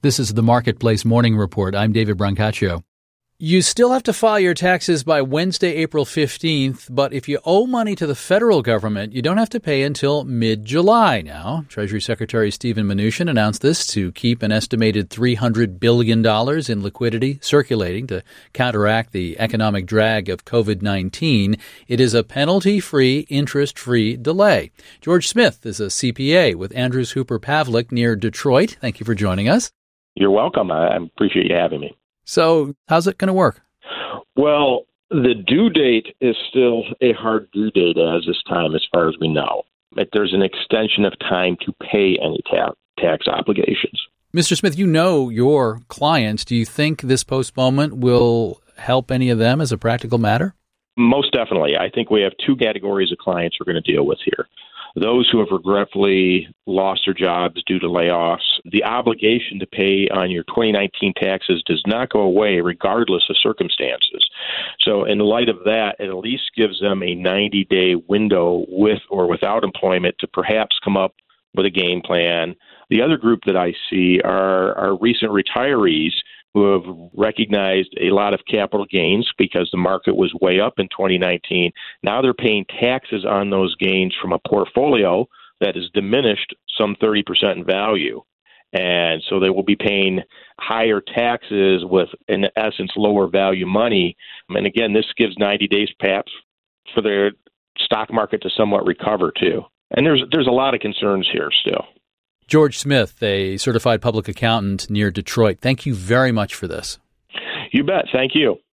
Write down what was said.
This is the Marketplace Morning Report. I'm David Brancaccio. You still have to file your taxes by Wednesday, April 15th, but if you owe money to the federal government, you don't have to pay until mid-July now. Treasury Secretary Steven Mnuchin announced this to keep an estimated $300 billion in liquidity circulating to counteract the economic drag of COVID-19. It is a penalty-free, interest-free delay. George Smith is a CPA with Andrews Hooper Pavlik near Detroit. Thank you for joining us. You're welcome. I appreciate you having me. So how's it going to work? Well, the due date is still a hard due date as this time, as far as we know. But there's an extension of time to pay any tax obligations. Mr. Smith, you know your clients. Do you think this postponement will help any of them as a practical matter? Most definitely. I think we have two categories of clients we're going to deal with here. Those who have regretfully lost their jobs due to layoffs. The obligation to pay on your 2019 taxes does not go away regardless of circumstances. So in light of that, it at least gives them a 90-day window with or without employment to perhaps come up with a game plan. The other group that I see are recent retirees who have recognized a lot of capital gains because the market was way up in 2019. Now they're paying taxes on those gains from a portfolio that is diminished some 30% in value. And so they will be paying higher taxes with, in essence, lower value money. And again, this gives 90 days perhaps for their stock market to somewhat recover too. And there's a lot of concerns here still. George Smith, a certified public accountant near Detroit, thank you very much for this. You bet. Thank you.